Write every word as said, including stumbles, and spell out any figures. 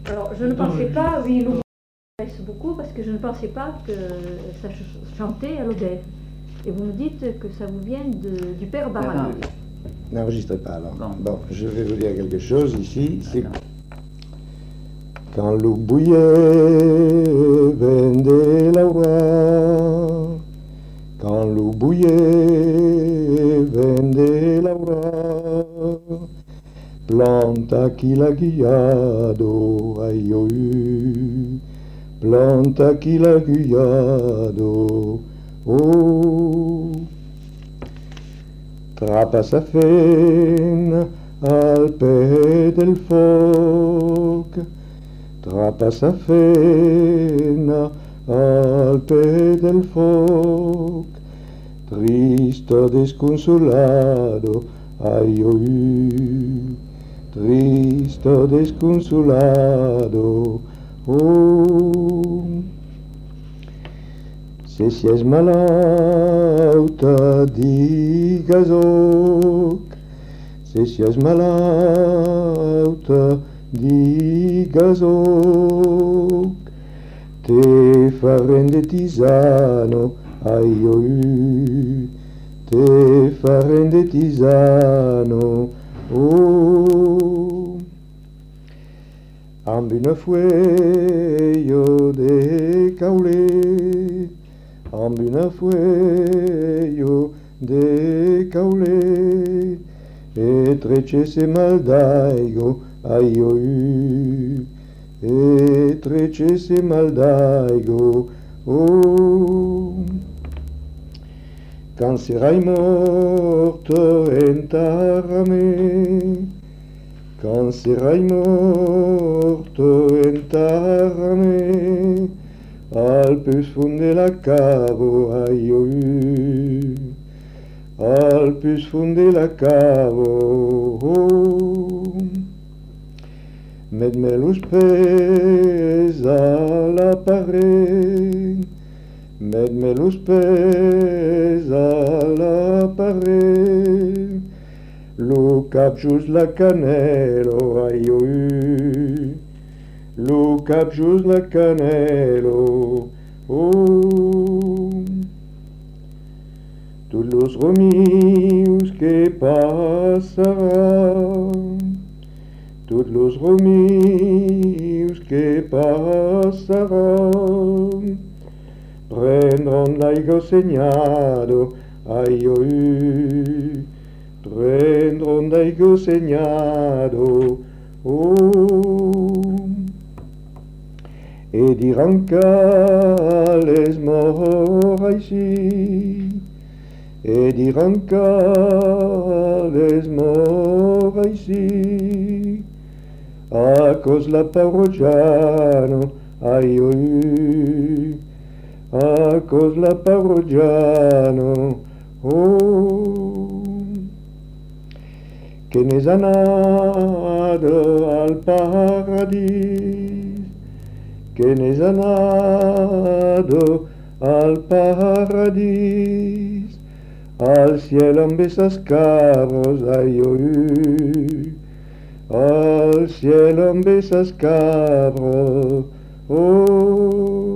Alors, je ne pensais pas, oui, nous m'intéresse beaucoup parce que je ne pensais pas que ça ch- chantait à l'Odève. Et vous me dites que ça vous vient de- du père Barral. N'enregistrez pas alors. Bon. Bon, je vais vous dire quelque chose ici. C'est D'accord. quand l'eau bouillait, vendait l'aura. Quand l'eau bouillait, vendait l'aura. Planta chi l'ha guiato, ai oi, planta chi l'ha guiato, oh. Trapassafen al pe del foc, trapassafen al pe del foc, tristo desconsolado, ai oi, tristo desconsolado, oh. Se si es malauta, digasoc, se si es malauta, digasoc, te farende tisano, ai oi, te farende tisano, oh. Amb una fueyo de caulé, amb una fueyo de caulé, e trecese maldaigo, ai oi, e trecese maldaigo, oh. Quand serai morto enterrami, quand serai morto enterrami, al plus funde la cavo, ai oi, al plus funde la cavo, oh. Med-me los pes a la paret, med-me los pes a la paret, lo cap just la canelo, ai oi, lo cap just la canelo, oh. Tous los romius que pasarán, tous los romius que pasarán, prendrán l'aigo segnado, ai oi, prendrán l'aigo segnado, oh. E diran qu'ales moraisi, e diran qu'ales moraisi, a cos la parrogiano, ai oi, a cos la parrogiano, oh. Che ne sanado al paradis, che ne sanado al paradis, al cielo amb esas cabros, ai oi, al cielo amb esas cabros, oh.